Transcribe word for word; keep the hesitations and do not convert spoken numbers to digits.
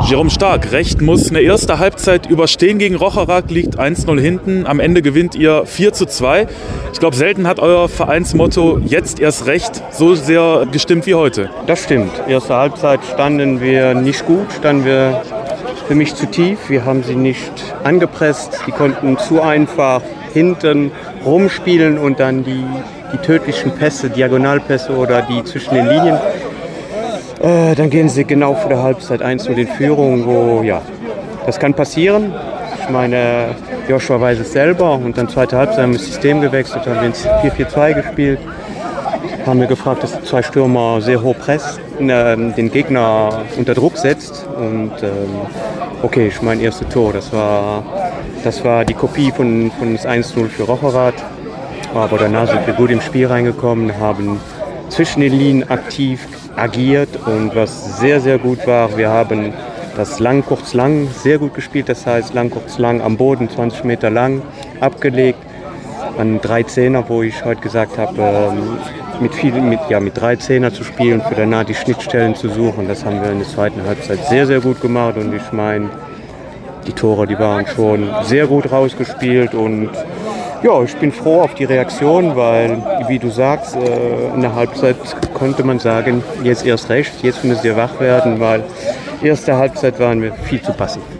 Jerome Stark, Recht muss eine erste Halbzeit überstehen gegen Rocherath, liegt eins null hinten. Am Ende gewinnt ihr vier zu zwei. Ich glaube, selten hat euer Vereinsmotto jetzt erst recht so sehr gestimmt wie heute. Das stimmt. Erste Halbzeit standen wir nicht gut, standen wir für mich zu tief. Wir haben sie nicht angepresst. Die konnten zu einfach hinten rumspielen und dann die, die tödlichen Pässe, Diagonalpässe oder die zwischen den Linien. Äh, dann gehen sie genau vor der Halbzeit eins null in Führung, wo, ja, das kann passieren. Ich meine, Joshua weiß es selber und dann zweite Halbzeit haben wir das System gewechselt, haben wir ins vier vier zwei gespielt. Haben wir gefragt, dass die zwei Stürmer sehr hoch presst, äh, den Gegner unter Druck setzt. Und ähm, okay, ich mein erstes Tor, das war, das war die Kopie von, von das eins null für Rocherath. Aber danach sind wir gut im Spiel reingekommen, haben zwischen den Linien aktiv agiert und was sehr, sehr gut war, wir haben das lang, kurz, lang sehr gut gespielt, das heißt lang, kurz, lang am Boden, zwanzig Meter lang, abgelegt an drei Zehner, wo ich heute gesagt habe, ähm, mit, viel, mit, ja, mit drei Zehner zu spielen, für danach die Schnittstellen zu suchen, das haben wir in der zweiten Halbzeit sehr, sehr gut gemacht und ich meine, die Tore, die waren schon sehr gut rausgespielt und ja, ich bin froh auf die Reaktion, weil, wie du sagst, in der Halbzeit konnte man sagen, jetzt erst recht, jetzt müssen wir wach werden, weil erste Halbzeit waren wir viel zu passiv.